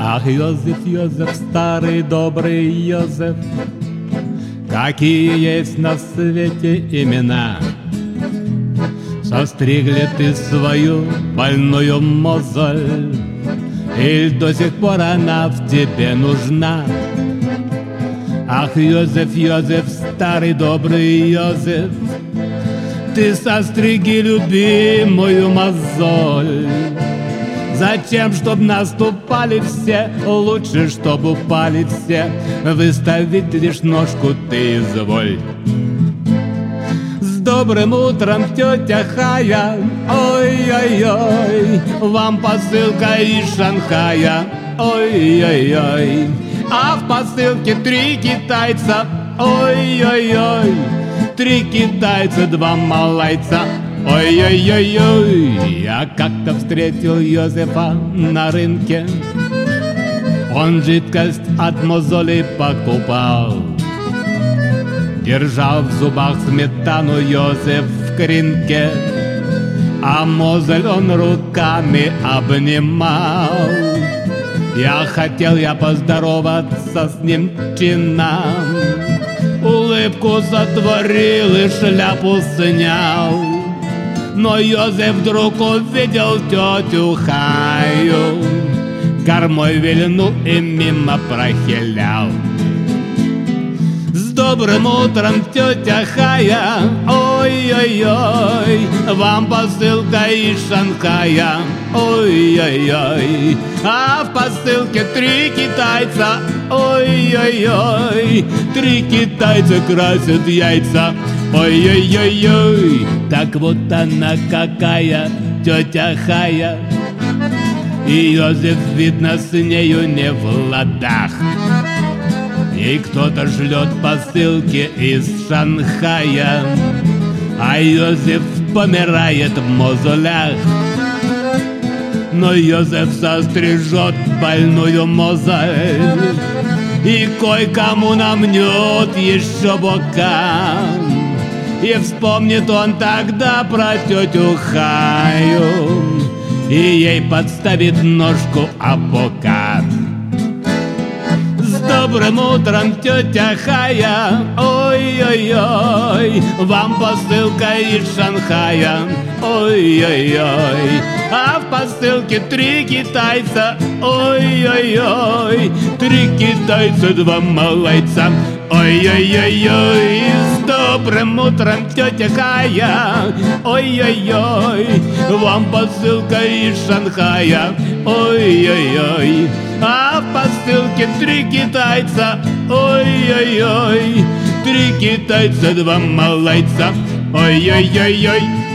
Ах, Йозеф, Йозеф, старый добрый Йозеф, какие есть на свете имена. Состригли ты свою больную мозоль, или до сих пор она в тебе нужна? Ах, Йозеф, Йозеф, старый добрый Йозеф, ты состриги любимую мозоль. Зачем, чтоб наступали все, лучше, чтоб упали все, выставить лишь ножку ты изволь. С добрым утром, тетя Хая, ой-ой-ой, вам посылка из Шанхая, ой-ой-ой. А в посылке 3 китайца, ой-ой-ой, 3 китайца, 2 малайца, ой-ой-ой-ой. Я как-то встретил Йозефа на рынке, он жидкость от мозолей покупал. Держал в зубах сметану Йозеф в кринке, а мозоль он руками обнимал. Я поздороваться с ним чинам, улыбку сотворил и шляпу снял. Но Йозеф вдруг увидел тетю Хаю, кормой вильнул и мимо прохилял. С добрым утром, тетя Хая, ой-ой-ой, вам посылка из Шанхая, ой-ой-ой. А в посылке 3 китайца, ой-ой-ой, 3 китайца красят яйца, ой-ой-ой-ой. Так вот она какая, тетя Хая, и Йозеф, видно, с нею не в ладах. И кто-то шлет посылки из Шанхая, а Йозеф помирает в мозолях. Но Йозеф сострижет больную мозоль и кое-кому намнет еще бока. И вспомнит он тогда про тетю Хаю, и ей подставит ножку апокат. С добрым утром, тетя Хая, ой-ой-ой, вам посылка из Шанхая, ой-ой-ой. А в посылке 3 китайца, ой-ой-ой, 3 китайца, 2 малайца, ой-ой-ой-ой. С добрым утром, тетя Хая, ой-ой-ой, вам посылка из Шанхая, ой-ой-ой. А в посылке 3 китайца, ой-ой-ой, 3 китайца, 2 малайца, ой-ой-ой-ой.